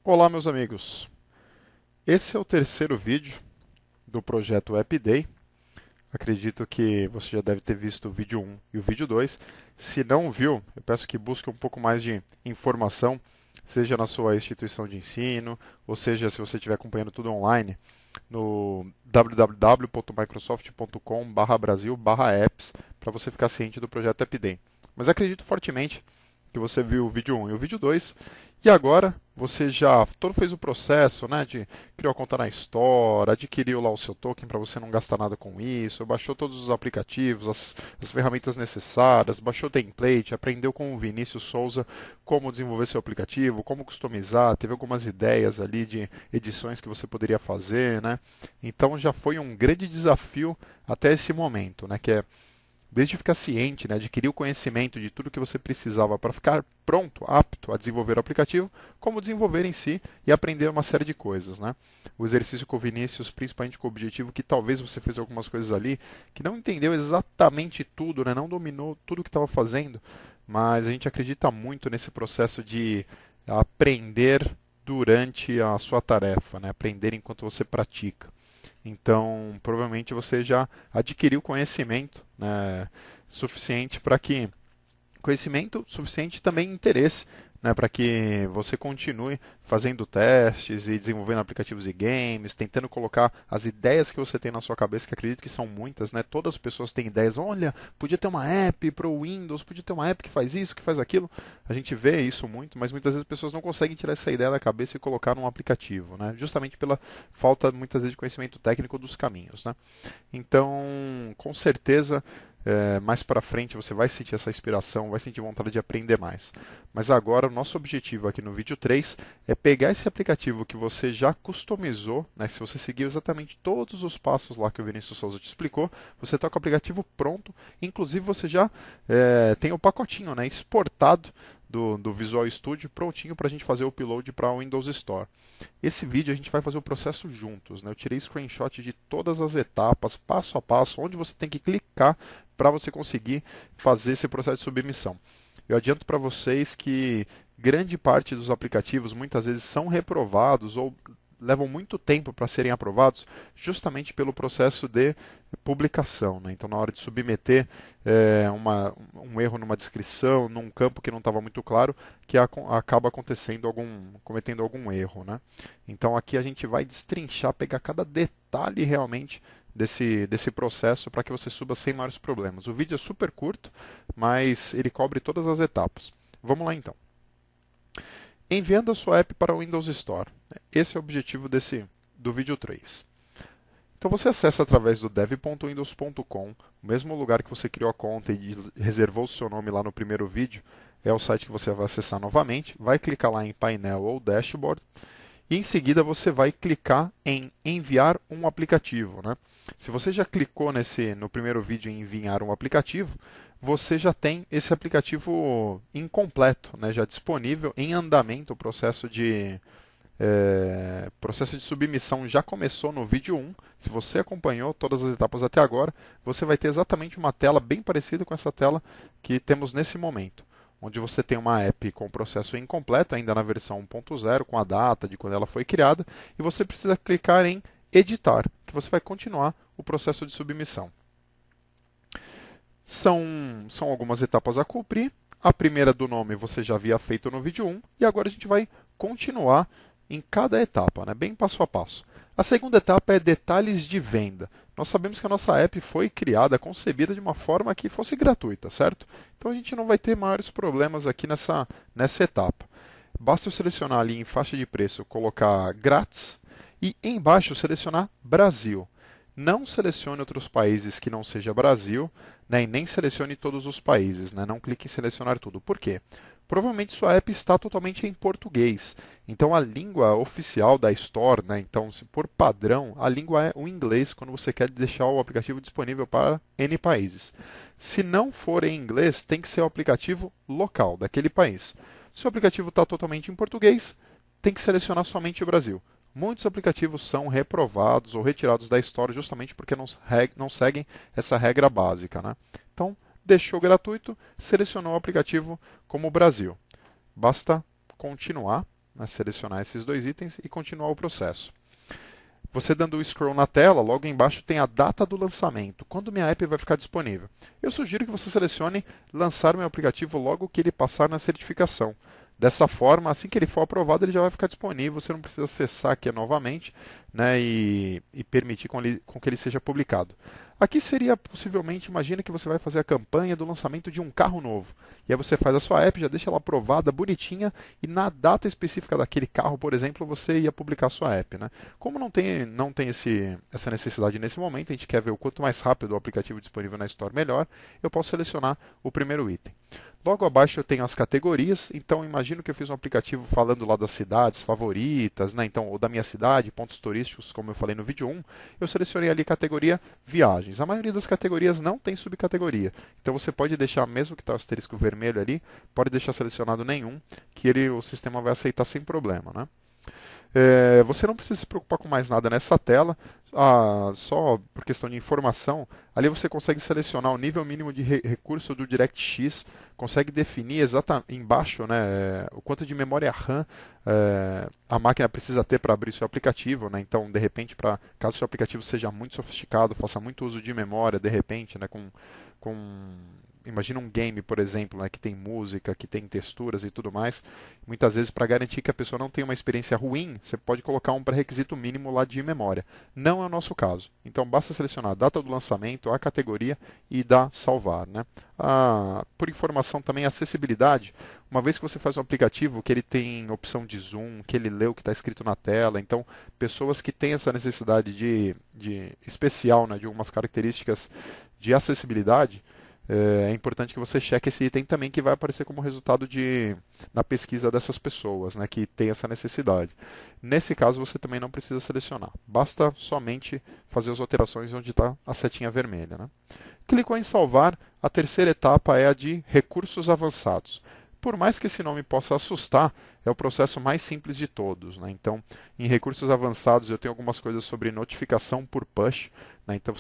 Olá, meus amigos. Esse é o terceiro vídeo do projeto App Day. Acredito que você já deve ter visto o vídeo um e o vídeo 2. Se não viu, eu peço que busque um pouco mais de informação, seja na sua instituição de ensino, ou seja, se você estiver acompanhando tudo online, no www.microsoft.com/brasil/apps, para você ficar ciente do projeto App Day. Mas acredito fortemente que você viu o vídeo um e o vídeo 2 e agora você já todo fez o processo, né, de criou a conta na Store, adquiriu lá o seu token para você não gastar nada com isso, baixou todos os aplicativos, as ferramentas necessárias, baixou o template, aprendeu com o Vinícius Souza como desenvolver seu aplicativo, como customizar, teve algumas ideias ali de edições que você poderia fazer, né? Então já foi um grande desafio até esse momento, né, que é desde ficar ciente, né, adquirir o conhecimento de tudo que você precisava para ficar pronto, apto a desenvolver o aplicativo, como desenvolver em si e aprender uma série de coisas. Né? O exercício com o Vinícius, principalmente com o objetivo que talvez você fez algumas coisas ali que não entendeu exatamente tudo, né, não dominou tudo que estava fazendo, mas a gente acredita muito nesse processo de aprender durante a sua tarefa, né? Aprender enquanto você pratica. Então, provavelmente você já adquiriu conhecimento, né, suficiente para que conhecimento suficiente e também interesse, né, para que você continue fazendo testes e desenvolvendo aplicativos e games, tentando colocar as ideias que você tem na sua cabeça, que acredito que são muitas, né? Todas as pessoas têm ideias. Olha, podia ter uma app para o Windows, podia ter uma app que faz isso, que faz aquilo. A gente vê isso muito, mas muitas vezes as pessoas não conseguem tirar essa ideia da cabeça e colocar num aplicativo, né? Justamente pela falta muitas vezes de conhecimento técnico dos caminhos, né? Então, com certeza, mais para frente você vai sentir essa inspiração, vai sentir vontade de aprender mais. Mas agora o nosso objetivo aqui no vídeo 3 é pegar esse aplicativo que você já customizou, né? Se você seguiu exatamente todos os passos lá que o Vinícius Souza te explicou, você está com o aplicativo pronto, inclusive você já tem o pacotinho, né, exportado do Visual Studio prontinho para a gente fazer o upload para o Windows Store. Esse vídeo a gente vai fazer o processo juntos, né? Eu tirei screenshot de todas as etapas, passo a passo, onde você tem que clicar para você conseguir fazer esse processo de submissão. Eu adianto para vocês que grande parte dos aplicativos muitas vezes são reprovados ou levam muito tempo para serem aprovados, justamente pelo processo de publicação. Né? Então, na hora de submeter um erro numa descrição, num campo que não estava muito claro, que acaba cometendo algum erro. Né? Então, aqui a gente vai destrinchar, pegar cada detalhe realmente desse processo para que você suba sem maiores problemas. O vídeo é super curto, mas ele cobre todas as etapas. Vamos lá então. Enviando a sua app para o Windows Store. Esse é o objetivo do vídeo 3. Então você acessa através do dev.windows.com, o mesmo lugar que você criou a conta e reservou o seu nome lá no primeiro vídeo, é o site que você vai acessar novamente, vai clicar lá em painel ou dashboard, e em seguida você vai clicar em enviar um aplicativo. Né? Se você já clicou no primeiro vídeo em enviar um aplicativo, você já tem esse aplicativo incompleto, né? Já disponível, em andamento. O processo de submissão já começou no vídeo 1. Se você acompanhou todas as etapas até agora, você vai ter exatamente uma tela bem parecida com essa tela que temos nesse momento, onde você tem uma app com o processo incompleto, ainda na versão 1.0, com a data de quando ela foi criada, e você precisa clicar em editar, que você vai continuar o processo de submissão. São algumas etapas a cumprir. A primeira do nome você já havia feito no vídeo 1, e agora a gente vai continuar em cada etapa, né? Bem passo a passo. A segunda etapa é detalhes de venda. Nós sabemos que a nossa app foi criada, concebida de uma forma que fosse gratuita, certo? Então a gente não vai ter maiores problemas aqui nessa etapa. Basta eu selecionar ali em faixa de preço, colocar grátis e embaixo selecionar Brasil. Não selecione outros países que não seja Brasil, né, e nem selecione todos os países. Né, não clique em selecionar tudo. Por quê? Provavelmente sua app está totalmente em português. Então a língua oficial da Store, né, então se por padrão, a língua é o inglês quando você quer deixar o aplicativo disponível para N países. Se não for em inglês, tem que ser o aplicativo local daquele país. Se o aplicativo está totalmente em português, tem que selecionar somente o Brasil. Muitos aplicativos são reprovados ou retirados da Store justamente porque não seguem essa regra básica. Né? Então, deixou gratuito, selecionou o aplicativo como Brasil. Basta continuar né, selecionar esses dois itens e continuar o processo. Você dando o scroll na tela, logo embaixo tem a data do lançamento, quando minha app vai ficar disponível. Eu sugiro que você selecione lançar o meu aplicativo logo que ele passar na certificação. Dessa forma, assim que ele for aprovado, ele já vai ficar disponível, você não precisa acessar aqui novamente, né, e permitir com que ele seja publicado. Aqui seria possivelmente, imagina que você vai fazer a campanha do lançamento de um carro novo. E aí você faz a sua app, já deixa ela aprovada, bonitinha, e na data específica daquele carro, por exemplo, você ia publicar a sua app. Né? Como não tem essa necessidade nesse momento, a gente quer ver o quanto mais rápido o aplicativo disponível na Store, melhor, eu posso selecionar o primeiro item. Logo abaixo eu tenho as categorias, então imagino que eu fiz um aplicativo falando lá das cidades favoritas, né? Então, ou da minha cidade, pontos turísticos, como eu falei no vídeo 1, eu selecionei ali categoria viagens. A maioria das categorias não tem subcategoria, então você pode deixar, mesmo que está o asterisco vermelho ali, pode deixar selecionado nenhum, que o sistema vai aceitar sem problema, né? Você não precisa se preocupar com mais nada nessa tela, só por questão de informação. Ali você consegue selecionar o nível mínimo de recurso do DirectX, consegue definir exatamente embaixo, né, o quanto de memória RAM a máquina precisa ter para abrir seu aplicativo. Né? Então, de repente, caso seu aplicativo seja muito sofisticado, faça muito uso de memória, de repente, né, com imagina um game, por exemplo, né, que tem música, que tem texturas e tudo mais. Muitas vezes, para garantir que a pessoa não tenha uma experiência ruim, você pode colocar um pré-requisito mínimo lá de memória. Não é o nosso caso. Então, basta selecionar a data do lançamento, a categoria e dar salvar. Né? Por informação também, a acessibilidade. Uma vez que você faz um aplicativo que ele tem opção de zoom, que ele lê o que está escrito na tela, então pessoas que têm essa necessidade de especial, né, de algumas características de acessibilidade, é importante que você cheque esse item também, que vai aparecer como resultado na pesquisa dessas pessoas, né, que tem essa necessidade. Nesse caso, você também não precisa selecionar. Basta somente fazer as alterações onde está a setinha vermelha. Né? Clicou em salvar, a terceira etapa é a de recursos avançados. Por mais que esse nome possa assustar, é o processo mais simples de todos. Né? Então, em recursos avançados, eu tenho algumas coisas sobre notificação por push. Né? Então,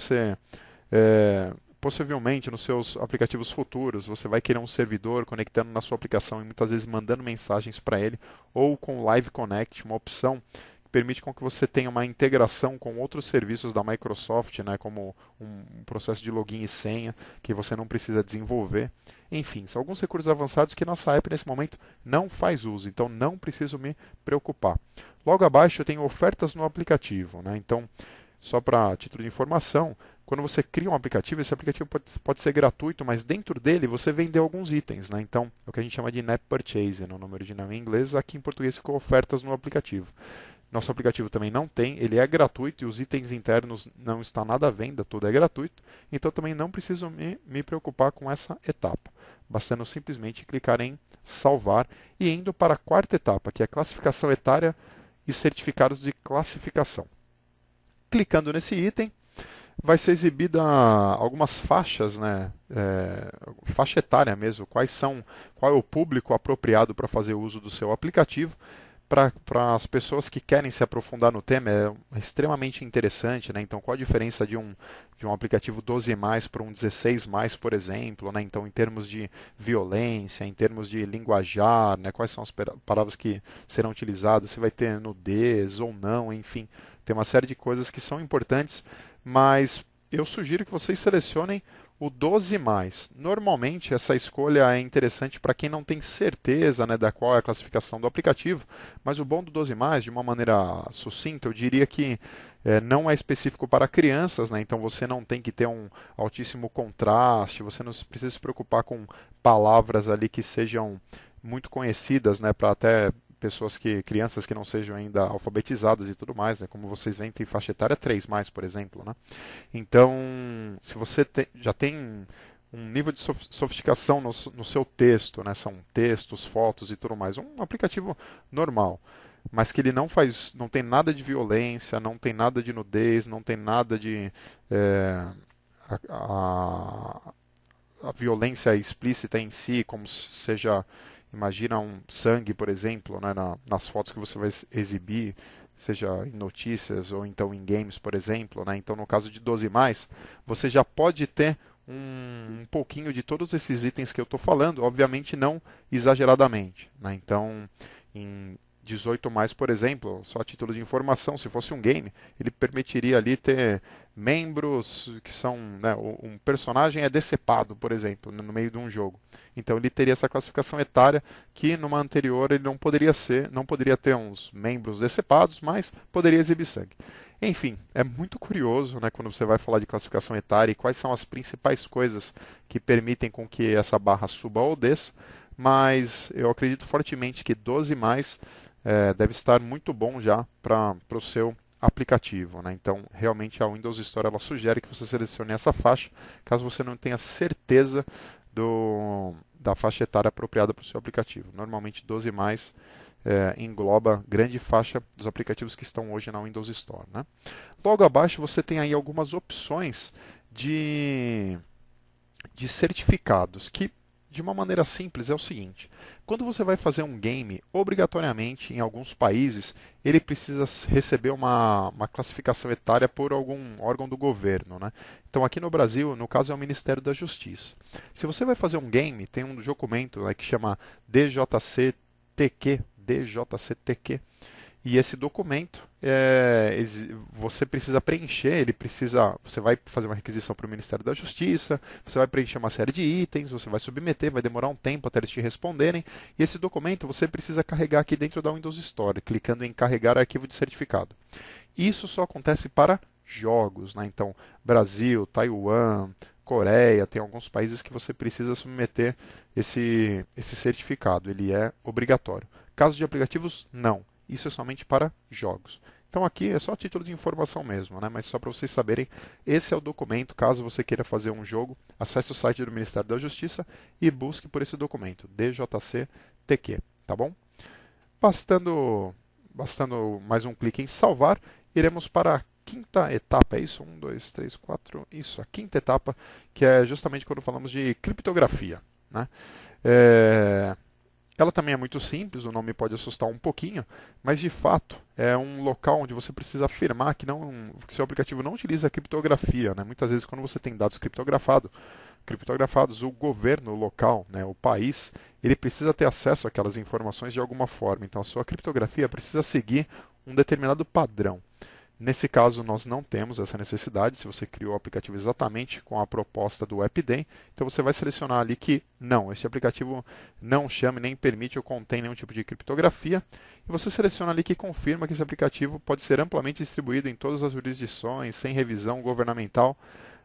possivelmente nos seus aplicativos futuros, você vai querer um servidor conectando na sua aplicação e muitas vezes mandando mensagens para ele, ou com Live Connect, uma opção que permite com que você tenha uma integração com outros serviços da Microsoft, né, como um processo de login e senha que você não precisa desenvolver. Enfim, são alguns recursos avançados que nossa app nesse momento não faz uso, então não preciso me preocupar. Logo abaixo eu tenho ofertas no aplicativo, né? Então, só para título de informação, quando você cria um aplicativo, esse aplicativo pode ser gratuito, mas dentro dele você vende alguns itens. Né? Então, é o que a gente chama de in-app purchase, no nome original em inglês, aqui em português ficou ofertas no aplicativo. Nosso aplicativo também não tem, ele é gratuito e os itens internos não estão nada à venda, tudo é gratuito, então também não preciso me preocupar com essa etapa. Bastando simplesmente clicar em salvar e indo para a quarta etapa, que é classificação etária e certificados de classificação. Clicando nesse item, vai ser exibida algumas faixas, né, faixa etária mesmo, qual é o público apropriado para fazer uso do seu aplicativo. Para as pessoas que querem se aprofundar no tema, é extremamente interessante. Né? Então, qual a diferença de um aplicativo 12 mais para um 16 mais, por exemplo? Né? Então, em termos de violência, em termos de linguajar, né? Quais são as palavras que serão utilizadas, se vai ter nudez ou não, enfim. Tem uma série de coisas que são importantes, mas eu sugiro que vocês selecionem o 12 mais. Normalmente essa escolha é interessante para quem não tem certeza, né, da qual é a classificação do aplicativo, mas o bom do 12 mais, de uma maneira sucinta, eu diria que não é específico para crianças, né, então você não tem que ter um altíssimo contraste, você não precisa se preocupar com palavras ali que sejam muito conhecidas, né, para até crianças que não sejam ainda alfabetizadas e tudo mais, né? Como vocês veem, tem faixa etária 3 mais, por exemplo, né? Então, se você já tem um nível de sofisticação no seu texto, né? São textos, fotos e tudo mais, um aplicativo normal, mas que ele não tem nada de violência, não tem nada de nudez, não tem nada de a, a, a violência explícita em si, como seja, imagina um sangue, por exemplo, né, nas fotos que você vai exibir, seja em notícias ou então em games, por exemplo. Né? Então, no caso de 12 mais, você já pode ter um pouquinho de todos esses itens que eu estou falando, obviamente não exageradamente. Né? Então, em 18 mais, por exemplo, só a título de informação, se fosse um game, ele permitiria ali ter membros que são, né, um personagem é decepado, por exemplo, no meio de um jogo. Então ele teria essa classificação etária que numa anterior ele não poderia ser, não poderia ter uns membros decepados, mas poderia exibir sangue. Enfim, é muito curioso, né, quando você vai falar de classificação etária e quais são as principais coisas que permitem com que essa barra suba ou desça, mas eu acredito fortemente que 12 mais deve estar muito bom já para o seu aplicativo, né? Então, realmente a Windows Store ela sugere que você selecione essa faixa, caso você não tenha certeza da faixa etária apropriada para o seu aplicativo. Normalmente 12 mais engloba grande faixa dos aplicativos que estão hoje na Windows Store, né? Logo abaixo você tem aí algumas opções de certificados que de uma maneira simples é o seguinte: quando você vai fazer um game, obrigatoriamente em alguns países ele precisa receber uma classificação etária por algum órgão do governo, né? Então aqui no Brasil, no caso é o Ministério da Justiça. Se você vai fazer um game, tem um documento, né, que chama DJCTQ, e esse documento você precisa preencher, você vai fazer uma requisição para o Ministério da Justiça, você vai preencher uma série de itens, você vai submeter, vai demorar um tempo até eles te responderem, e esse documento você precisa carregar aqui dentro da Windows Store, clicando em carregar arquivo de certificado. Isso só acontece para jogos, né? Então, Brasil, Taiwan, Coreia, tem alguns países que você precisa submeter esse certificado, ele é obrigatório. Caso de aplicativos, não. Isso é somente para jogos. Então aqui é só título de informação mesmo, né? Mas só para vocês saberem, esse é o documento. Caso você queira fazer um jogo, acesse o site do Ministério da Justiça e busque por esse documento, DJCTQ, tá bom? Bastando mais um clique em salvar, iremos para a quinta etapa, é isso? 1, 2, 3, 4, isso, a quinta etapa, que é justamente quando falamos de criptografia, né? Ela também é muito simples, o nome pode assustar um pouquinho, mas de fato é um local onde você precisa afirmar que seu aplicativo não utiliza criptografia, né? Muitas vezes quando você tem dados criptografados, o governo local, né, o país, ele precisa ter acesso àquelas informações de alguma forma. Então a sua criptografia precisa seguir um determinado padrão. Nesse caso, nós não temos essa necessidade. Se você criou o aplicativo exatamente com a proposta do AppDem, então você vai selecionar ali que não, este aplicativo não chama nem permite ou contém nenhum tipo de criptografia. E você seleciona ali que confirma que esse aplicativo pode ser amplamente distribuído em todas as jurisdições, sem revisão governamental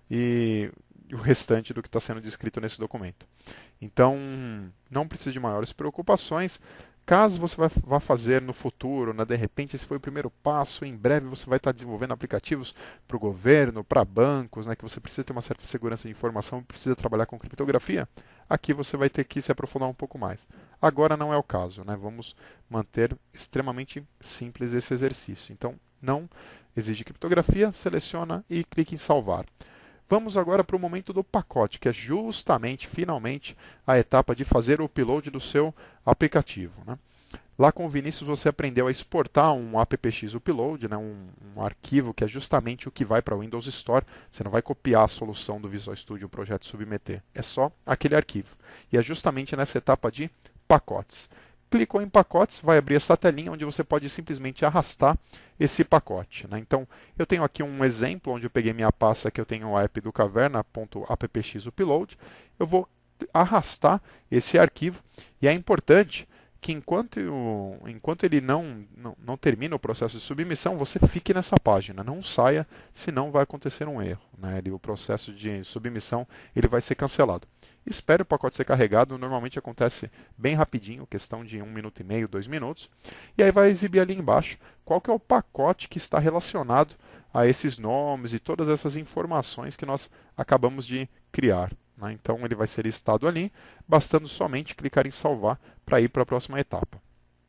e o restante do que está sendo descrito nesse documento. Então, não precisa de maiores preocupações. Caso você vá fazer no futuro, né, de repente esse foi o primeiro passo, em breve você vai estar desenvolvendo aplicativos para o governo, para bancos, né, que você precisa ter uma certa segurança de informação, precisa trabalhar com criptografia, aqui você vai ter que se aprofundar um pouco mais. Agora não é o caso, né? Vamos manter extremamente simples esse exercício. Então, não exige criptografia, seleciona e clique em salvar. Vamos agora para o momento do pacote, que é justamente, finalmente, a etapa de fazer o upload do seu aplicativo, né? Lá com o Vinícius você aprendeu a exportar um appx upload, né? um arquivo que é justamente o que vai para o Windows Store. Você não vai copiar a solução do Visual Studio, o projeto submeter. É só aquele arquivo. E é justamente nessa etapa de pacotes. Clicou em pacotes, vai abrir essa telinha onde você pode simplesmente arrastar esse pacote, né? Então, eu tenho aqui um exemplo onde eu peguei minha pasta que eu tenho o app do caverna.appx upload. Eu vou arrastar esse arquivo e é importante que enquanto ele não termina o processo de submissão, você fique nessa página, não saia, senão vai acontecer um erro, né? O processo de submissão ele vai ser cancelado. Espere o pacote ser carregado, normalmente acontece bem rapidinho, questão de 1 minuto e meio, 2 minutos, e aí vai exibir ali embaixo qual que é o pacote que está relacionado a esses nomes e todas essas informações que nós acabamos de criar, né? Então ele vai ser listado ali, bastando somente clicar em salvar para ir para a próxima etapa.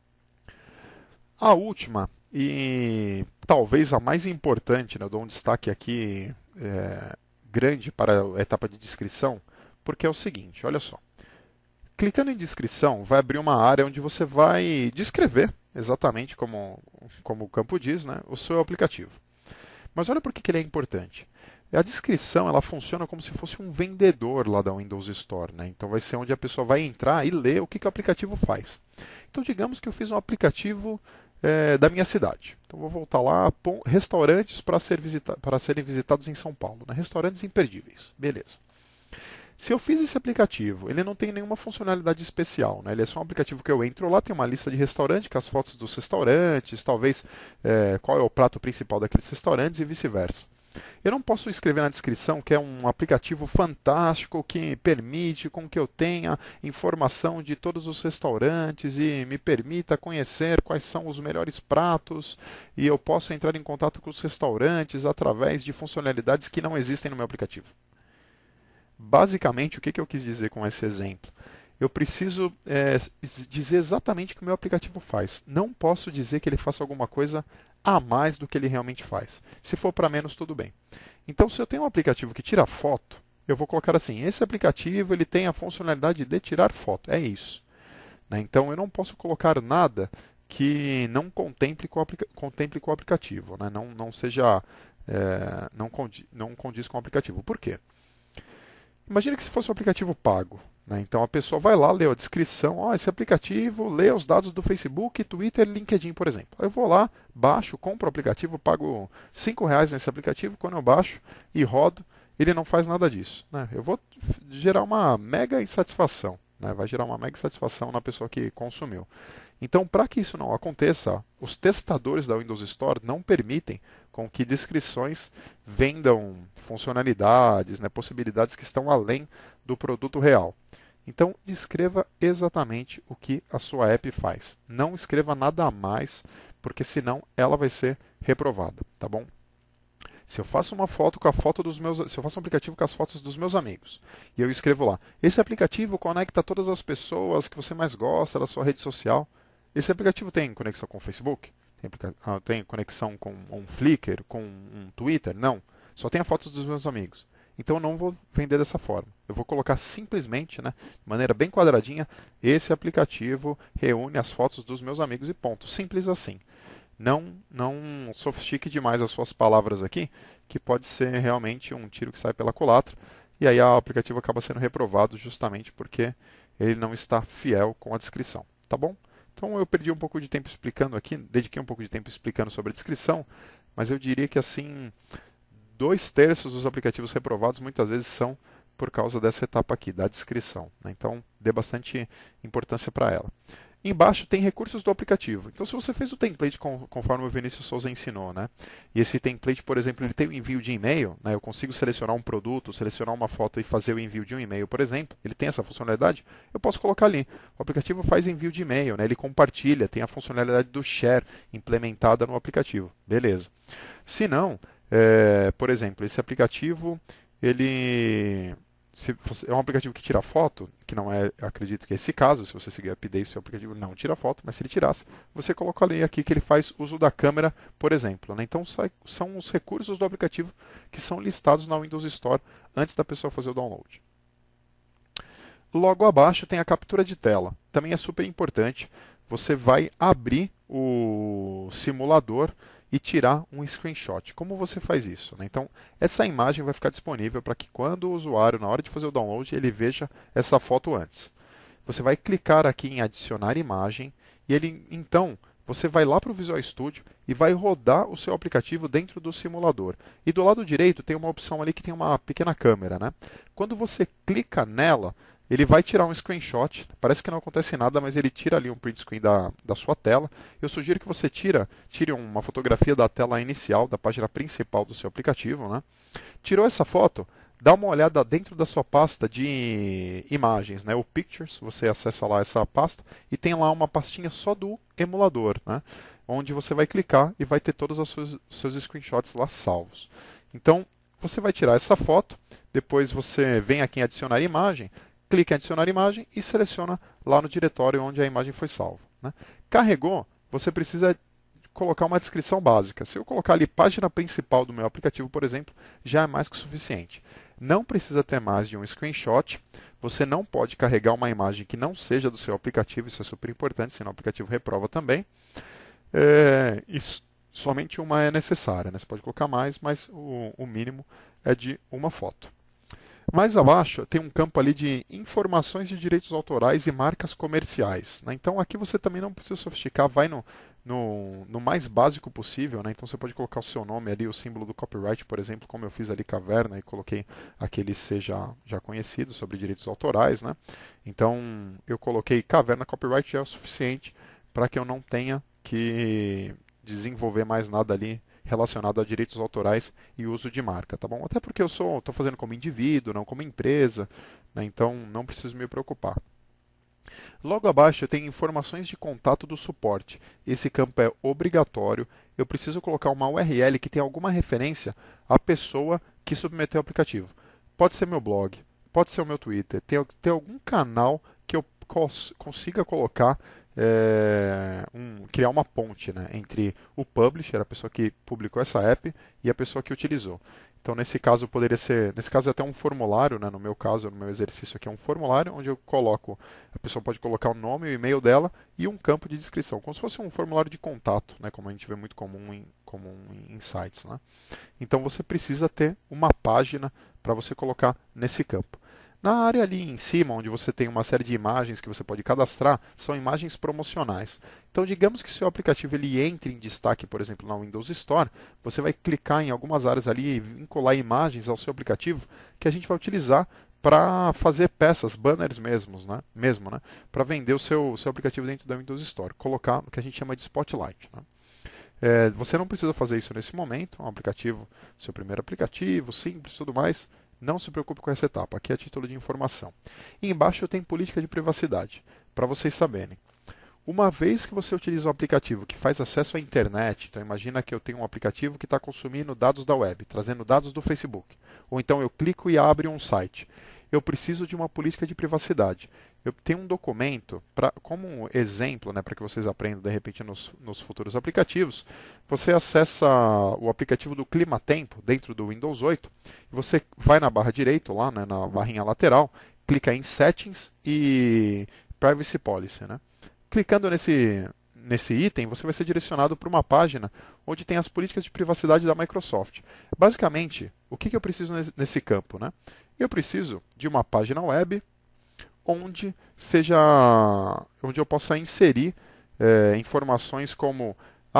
A última e talvez a mais importante, né, eu dou um destaque aqui grande para a etapa de descrição, porque é o seguinte, olha só. Clicando em descrição, vai abrir uma área onde você vai descrever, exatamente como o campo diz, né, o seu aplicativo. Mas olha por que ele é importante. A descrição ela funciona como se fosse um vendedor lá da Windows Store, né? Então vai ser onde a pessoa vai entrar e ler o que, que o aplicativo faz. Então digamos que eu fiz um aplicativo da minha cidade. Então vou voltar lá, restaurantes para serem visitados em São Paulo, né? Restaurantes imperdíveis, beleza. Se eu fiz esse aplicativo, ele não tem nenhuma funcionalidade especial, né? Ele é só um aplicativo que eu entro lá, tem uma lista de restaurantes, com as fotos dos restaurantes, talvez qual é o prato principal daqueles restaurantes e vice-versa. Eu não posso escrever na descrição que é um aplicativo fantástico que permite com que eu tenha informação de todos os restaurantes e me permita conhecer quais são os melhores pratos e eu posso entrar em contato com os restaurantes através de funcionalidades que não existem no meu aplicativo. Basicamente, o que eu quis dizer com esse exemplo? Eu preciso dizer exatamente o que o meu aplicativo faz. Não posso dizer que ele faça alguma coisa a mais do que ele realmente faz. Se for para menos, tudo bem. Então, se eu tenho um aplicativo que tira foto, eu vou colocar assim: esse aplicativo ele tem a funcionalidade de tirar foto. É isso. Né? Então, eu não posso colocar nada que não contemple com o aplicativo. Né? Não seja. Não condiz com o aplicativo. Por quê? Imagina que se fosse um aplicativo pago. Né? Então a pessoa vai lá, lê a descrição, esse aplicativo lê os dados do Facebook, Twitter, LinkedIn, por exemplo. Eu vou lá, baixo, compro o aplicativo, pago R$ 5 nesse aplicativo, quando eu baixo e rodo, ele não faz nada disso. Né? Eu vou gerar uma mega insatisfação. Né? Vai gerar uma mega insatisfação na pessoa que consumiu. Então, para que isso não aconteça, os testadores da Windows Store não permitem com que descrições vendam funcionalidades, né, possibilidades que estão além do produto real. Então, descreva exatamente o que a sua app faz. Não escreva nada a mais, porque senão ela vai ser reprovada, tá bom? Se eu faço uma foto com a foto dos meus, se eu faço um aplicativo com as fotos dos meus amigos e eu escrevo lá, esse aplicativo conecta todas as pessoas que você mais gosta da sua rede social. Esse aplicativo tem conexão com o Facebook? Tem conexão com um Flickr, com um Twitter? Não. Só tem as fotos dos meus amigos. Então eu não vou vender dessa forma. Eu vou colocar simplesmente, né, de maneira bem quadradinha, esse aplicativo reúne as fotos dos meus amigos e ponto. Simples assim. Não sofistique demais as suas palavras aqui, que pode ser realmente um tiro que sai pela culatra. E aí o aplicativo acaba sendo reprovado justamente porque ele não está fiel com a descrição. Tá bom? Então eu perdi um pouco de tempo explicando aqui, dediquei um pouco de tempo explicando sobre a descrição, mas eu diria que assim, 2/3 dos aplicativos reprovados muitas vezes são por causa dessa etapa aqui, da descrição. Né? Então dê bastante importância para ela. Embaixo tem recursos do aplicativo. Então, se você fez o template conforme o Vinícius Souza ensinou, né? E esse template, por exemplo, ele tem o envio de e-mail, né? Eu consigo selecionar um produto, selecionar uma foto e fazer o envio de um e-mail, por exemplo. Ele tem essa funcionalidade. Eu posso colocar ali. O aplicativo faz envio de e-mail, né? Ele compartilha, tem a funcionalidade do share implementada no aplicativo. Beleza. Se não, por exemplo, esse aplicativo, ele se é um aplicativo que tira foto, que não é, acredito que é esse caso, se você seguir o update, seu aplicativo não tira foto, mas se ele tirasse, você coloca ali aqui que ele faz uso da câmera, por exemplo. Né? Então são os recursos do aplicativo que são listados na Windows Store antes da pessoa fazer o download. Logo abaixo tem a captura de tela. Também é super importante. Você vai abrir o simulador e tirar um screenshot. Como você faz isso? Né? Então, essa imagem vai ficar disponível para que quando o usuário, na hora de fazer o download, ele veja essa foto antes. Você vai clicar aqui em adicionar imagem e ele, então, você vai lá para o Visual Studio e vai rodar o seu aplicativo dentro do simulador. E do lado direito tem uma opção ali que tem uma pequena câmera. Né? Quando você clica nela, ele vai tirar um screenshot, parece que não acontece nada, mas ele tira ali um print screen da sua tela. Eu sugiro que você tire uma fotografia da tela inicial, da página principal do seu aplicativo. Né? Tirou essa foto, dá uma olhada dentro da sua pasta de imagens, né? O Pictures, você acessa lá essa pasta e tem lá uma pastinha só do emulador, né? Onde você vai clicar e vai ter todos os seus screenshots lá salvos. Então, você vai tirar essa foto, depois você vem aqui em adicionar imagem, clica em adicionar imagem e seleciona lá no diretório onde a imagem foi salva. Né? Carregou, você precisa colocar uma descrição básica. Se eu colocar ali página principal do meu aplicativo, por exemplo, já é mais que o suficiente. Não precisa ter mais de um screenshot. Você não pode carregar uma imagem que não seja do seu aplicativo, isso é super importante, senão o aplicativo reprova também. Somente uma é necessária. Né? Você pode colocar mais, mas o mínimo é de uma foto. Mais abaixo tem um campo ali de informações de direitos autorais e marcas comerciais, né? Então aqui você também não precisa sofisticar, vai no mais básico possível, né? Então você pode colocar o seu nome ali, o símbolo do copyright, por exemplo, como eu fiz ali Caverna e coloquei aquele C já conhecido sobre direitos autorais, né? Então eu coloquei Caverna Copyright, já é o suficiente para que eu não tenha que desenvolver mais nada ali relacionado a direitos autorais e uso de marca, tá bom? Até porque eu estou fazendo como indivíduo, não como empresa, né? Então não preciso me preocupar. Logo abaixo eu tenho informações de contato do suporte. Esse campo é obrigatório. Eu preciso colocar uma URL que tenha alguma referência à pessoa que submeteu o aplicativo. Pode ser meu blog, pode ser o meu Twitter, tem algum canal que eu consiga colocar, criar uma ponte, né, entre o publisher, a pessoa que publicou essa app, e a pessoa que utilizou. Então, nesse caso, poderia ser, nesse caso é até um formulário, né? No meu caso, no meu exercício aqui é um formulário onde eu coloco, a pessoa pode colocar o nome e o e-mail dela e um campo de descrição, como se fosse um formulário de contato, né? Como a gente vê muito comum em sites, né? Então, você precisa ter uma página para você colocar nesse campo. Na área ali em cima, onde você tem uma série de imagens que você pode cadastrar, são imagens promocionais. Então, digamos que seu aplicativo ele entre em destaque, por exemplo, na Windows Store, você vai clicar em algumas áreas ali e vincular imagens ao seu aplicativo que a gente vai utilizar para fazer peças, banners mesmo, né? Para vender o seu aplicativo dentro da Windows Store, colocar no que a gente chama de Spotlight, né? Você não precisa fazer isso nesse momento, é um aplicativo, seu primeiro aplicativo, simples e tudo mais. Não se preocupe com essa etapa, aqui é a título de informação. E embaixo tem política de privacidade, para vocês saberem. Uma vez que você utiliza um aplicativo que faz acesso à internet, então imagina que eu tenho um aplicativo que está consumindo dados da web, trazendo dados do Facebook, ou então eu clico e abro um site. Eu preciso de uma política de privacidade. Eu tenho um documento, como um exemplo, né, para que vocês aprendam de repente nos futuros aplicativos, você acessa o aplicativo do Climatempo dentro do Windows 8, e você vai na barra direita, lá, né, na barrinha lateral, clica em Settings e Privacy Policy, né? Clicando nesse item, você vai ser direcionado para uma página onde tem as políticas de privacidade da Microsoft. Basicamente, o que eu preciso nesse campo, né? Eu preciso de uma página web onde eu possa inserir informações como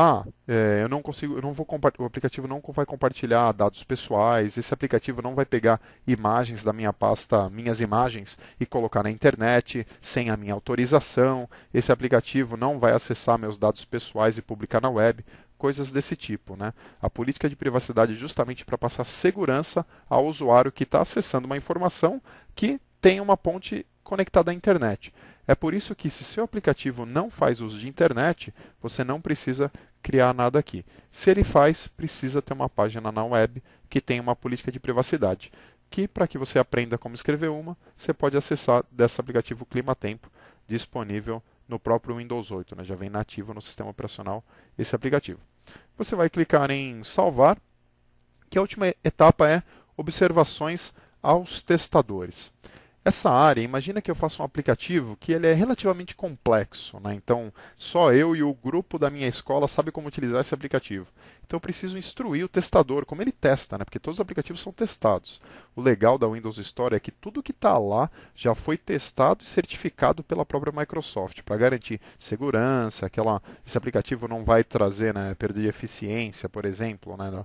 eu não vou o aplicativo não vai compartilhar dados pessoais, esse aplicativo não vai pegar imagens da minha pasta, minhas imagens, e colocar na internet sem a minha autorização, esse aplicativo não vai acessar meus dados pessoais e publicar na web, coisas desse tipo, né? A política de privacidade é justamente para passar segurança ao usuário que está acessando uma informação que tem uma ponte conectada à internet. É por isso que, se seu aplicativo não faz uso de internet, você não precisa criar nada aqui. Se ele faz, precisa ter uma página na web que tenha uma política de privacidade, que, para que você aprenda como escrever uma, você pode acessar desse aplicativo Climatempo, disponível no próprio Windows 8, né? Já vem nativo no sistema operacional esse aplicativo. Você vai clicar em salvar, e a última etapa é observações aos testadores. Essa área, imagina que eu faço um aplicativo que ele é relativamente complexo, né? Então, só eu e o grupo da minha escola sabe como utilizar esse aplicativo. Então, eu preciso instruir o testador, como ele testa, né? Porque todos os aplicativos são testados. O legal da Windows Store é que tudo que está lá já foi testado e certificado pela própria Microsoft, para garantir segurança, esse aplicativo não vai trazer, né, perda de eficiência, por exemplo, né,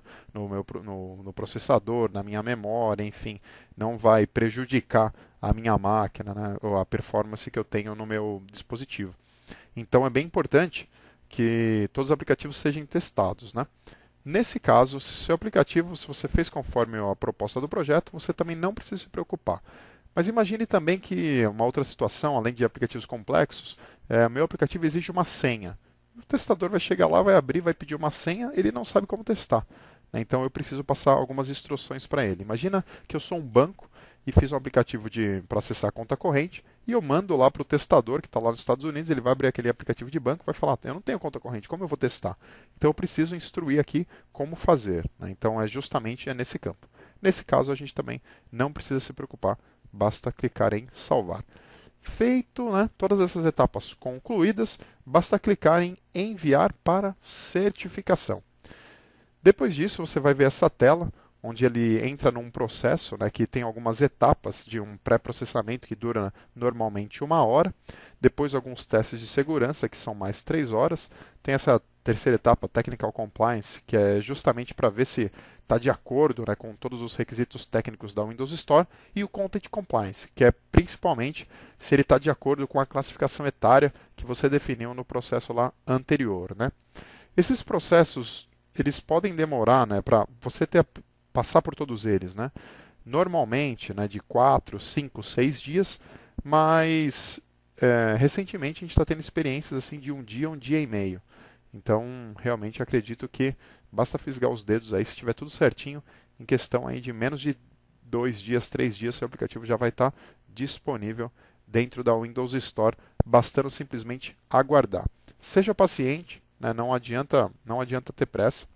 no processador, na minha memória, enfim, não vai prejudicar a minha máquina, né, ou a performance que eu tenho no meu dispositivo. Então é bem importante que todos os aplicativos sejam testados, né? Nesse caso, se o seu aplicativo, se você fez conforme a proposta do projeto, você também não precisa se preocupar. Mas imagine também que uma outra situação, além de aplicativos complexos, meu aplicativo exige uma senha. O testador vai chegar lá, vai abrir, vai pedir uma senha, ele não sabe como testar, né? Então eu preciso passar algumas instruções para ele. Imagina que eu sou um banco e fiz um aplicativo para acessar a conta corrente e eu mando lá para o testador que está lá nos Estados Unidos, ele vai abrir aquele aplicativo de banco e vai falar, eu não tenho conta corrente, como eu vou testar? Então eu preciso instruir aqui como fazer, né? Então é nesse campo. Nesse caso a gente também não precisa se preocupar, basta clicar em salvar. Feito, né, todas essas etapas concluídas, basta clicar em enviar para certificação. Depois disso, você vai ver essa tela, onde ele entra num processo, né, que tem algumas etapas de um pré-processamento que dura normalmente 1 hora, depois alguns testes de segurança, que são mais 3 horas, tem essa terceira etapa, Technical Compliance, que é justamente para ver se está de acordo, né, com todos os requisitos técnicos da Windows Store, e o Content Compliance, que é principalmente se ele está de acordo com a classificação etária que você definiu no processo lá anterior, né? Esses processos, eles podem demorar, né, para você passar por todos eles, né? Normalmente, né, de 4, 5, 6 dias, mas recentemente a gente está tendo experiências assim de um dia e meio. Então, realmente acredito que basta fisgar os dedos aí, se estiver tudo certinho, em questão aí de menos de 2 dias, 3 dias, seu aplicativo já vai estar disponível dentro da Windows Store, bastando simplesmente aguardar. Seja paciente, né, não adianta ter pressa.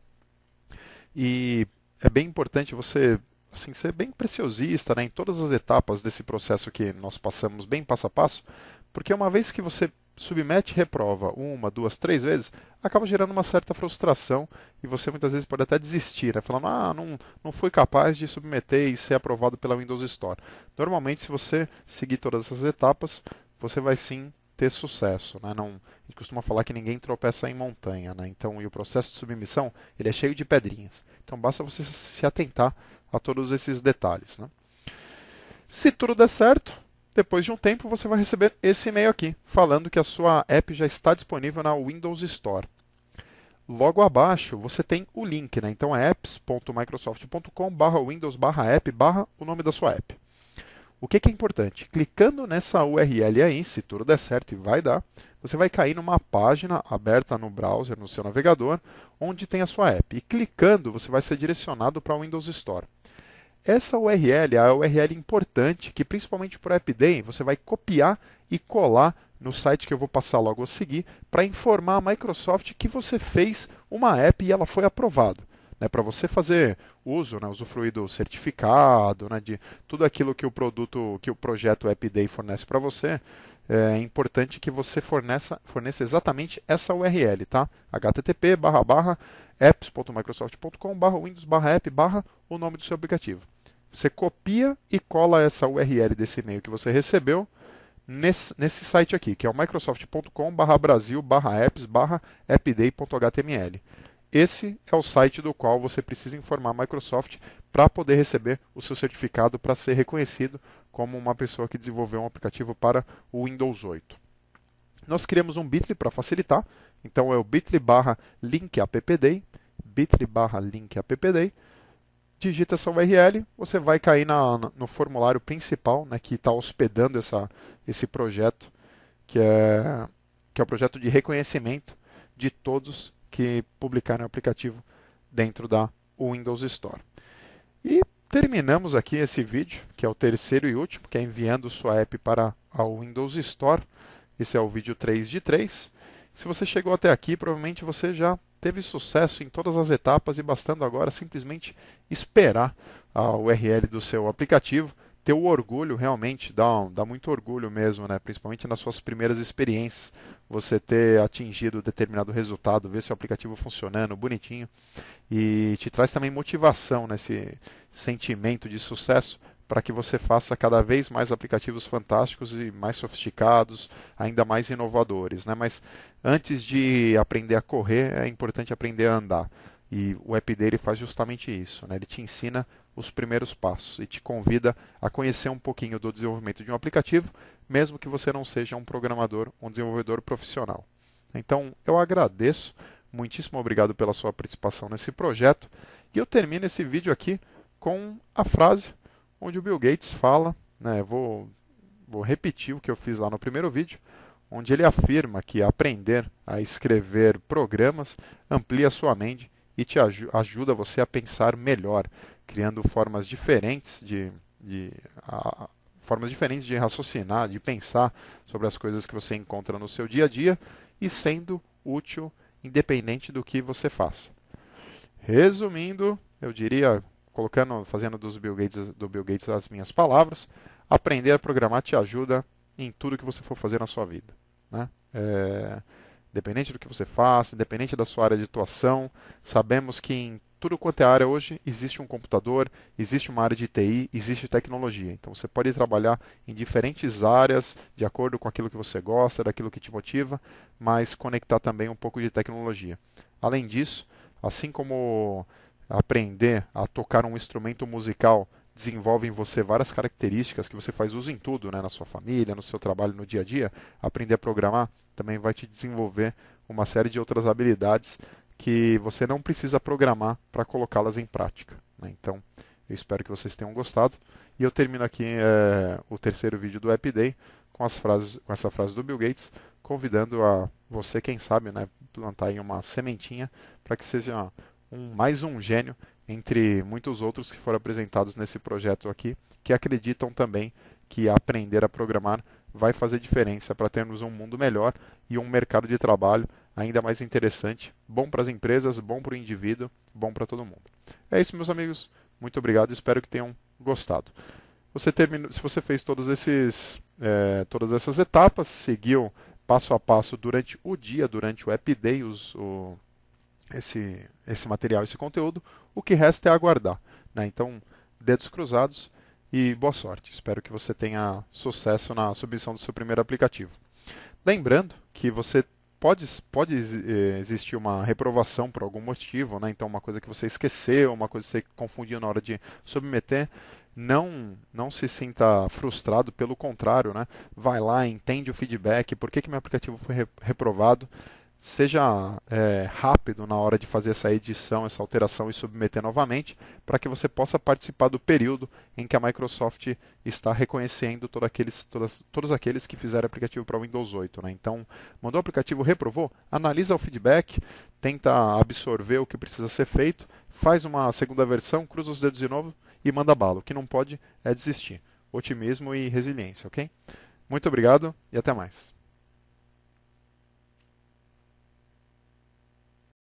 E é bem importante você assim, ser bem preciosista, né, em todas as etapas desse processo que nós passamos bem passo a passo, porque uma vez que você submete e reprova 1, 2, 3 vezes, acaba gerando uma certa frustração e você muitas vezes pode até desistir, né? Falando, não fui capaz de submeter e ser aprovado pela Windows Store. Normalmente, se você seguir todas essas etapas, você vai sim ter sucesso, né? Não, a gente costuma falar que ninguém tropeça em montanha, né? Então, e o processo de submissão, ele é cheio de pedrinhas. Então, basta você se atentar a todos esses detalhes, né? Se tudo der certo, depois de um tempo você vai receber esse e-mail aqui, falando que a sua app já está disponível na Windows Store. Logo abaixo você tem o link, né? Então é apps.microsoft.com/windows/app/ o nome da sua app. O que é importante? Clicando nessa URL aí, se tudo der certo e vai dar, você vai cair numa página aberta no browser, no seu navegador, onde tem a sua app. E clicando, você vai ser direcionado para a Windows Store. Essa URL é a URL importante que, principalmente para o App Day, você vai copiar e colar no site que eu vou passar logo a seguir para informar a Microsoft que você fez uma app e ela foi aprovada. Né, para você fazer uso, né, usufruir do certificado, né, de tudo aquilo que que o projeto App Day fornece para você, é importante que você forneça exatamente essa URL, tá? http://apps.microsoft.com/windows/app/ o nome do seu aplicativo. Você copia e cola essa URL desse e-mail que você recebeu nesse site aqui, que é o microsoft.com/brasil/apps/appday.html. Esse é o site do qual você precisa informar a Microsoft para poder receber o seu certificado para ser reconhecido como uma pessoa que desenvolveu um aplicativo para o Windows 8. Nós criamos um Bitly para facilitar, então é o bit.ly/linkappday, bit.ly/linkappday. Digita essa URL, você vai cair no formulário principal, né, que está hospedando esse projeto, que é o projeto de reconhecimento de todos que publicarem o aplicativo dentro da Windows Store. E terminamos aqui esse vídeo, que é o terceiro e último, que é enviando sua app para a Windows Store. Esse é o vídeo 3 de 3. Se você chegou até aqui, provavelmente você já teve sucesso em todas as etapas e bastando agora simplesmente esperar a URL do seu aplicativo. Ter o orgulho realmente, dá muito orgulho mesmo, né? Principalmente nas suas primeiras experiências, você ter atingido determinado resultado, ver seu aplicativo funcionando bonitinho e te traz também motivação nesse sentimento de sucesso para que você faça cada vez mais aplicativos fantásticos e mais sofisticados, ainda mais inovadores, né? Mas antes de aprender a correr, é importante aprender a andar. E o App Day faz justamente isso, né? Ele te ensina os primeiros passos e te convida a conhecer um pouquinho do desenvolvimento de um aplicativo, mesmo que você não seja um programador, um desenvolvedor profissional. Então, eu agradeço, muitíssimo obrigado pela sua participação nesse projeto, e eu termino esse vídeo aqui com a frase onde o Bill Gates fala, né, vou repetir o que eu fiz lá no primeiro vídeo, onde ele afirma que aprender a escrever programas amplia sua mente e te ajuda você a pensar melhor, criando formas diferentes formas diferentes de raciocinar, de pensar sobre as coisas que você encontra no seu dia a dia e sendo útil independente do que você faça. Resumindo, eu diria, fazendo do Bill Gates as minhas palavras, aprender a programar te ajuda em tudo que você for fazer na sua vida, né? Independente do que você faça, independente da sua área de atuação, sabemos que em tudo quanto é área hoje, existe um computador, existe uma área de TI, existe tecnologia. Então você pode trabalhar em diferentes áreas, de acordo com aquilo que você gosta, daquilo que te motiva, mas conectar também um pouco de tecnologia. Além disso, assim como aprender a tocar um instrumento musical desenvolve em você várias características que você faz uso em tudo, né, na sua família, no seu trabalho, no dia a dia, aprender a programar também vai te desenvolver uma série de outras habilidades que você não precisa programar para colocá-las em prática, né? Então, eu espero que vocês tenham gostado. E eu termino aqui o terceiro vídeo do App Day com essa frase do Bill Gates, convidando a você, quem sabe, né, plantar aí uma sementinha para que seja mais um gênio entre muitos outros que foram apresentados nesse projeto aqui, que acreditam também que aprender a programar vai fazer diferença para termos um mundo melhor e um mercado de trabalho ainda mais interessante, bom para as empresas, bom para o indivíduo, bom para todo mundo. É isso, meus amigos. Muito obrigado, espero que tenham gostado. Se você fez todas essas etapas, seguiu passo a passo durante o dia, durante o App Day, esse material, esse conteúdo, o que resta é aguardar, né? Então, dedos cruzados e boa sorte. Espero que você tenha sucesso na submissão do seu primeiro aplicativo. Lembrando que você pode existir uma reprovação por algum motivo, né? Então uma coisa que você esqueceu, uma coisa que você confundiu na hora de submeter, não se sinta frustrado, pelo contrário, né? Vai lá, entende o feedback, por que meu aplicativo foi reprovado. Seja rápido na hora de fazer essa edição, essa alteração e submeter novamente, para que você possa participar do período em que a Microsoft está reconhecendo todos aqueles que fizeram aplicativo para Windows 8. Né? Então, mandou o aplicativo, reprovou, analisa o feedback, tenta absorver o que precisa ser feito, faz uma segunda versão, cruza os dedos de novo e manda bala. O que não pode é desistir. Otimismo e resiliência, ok? Muito obrigado e até mais.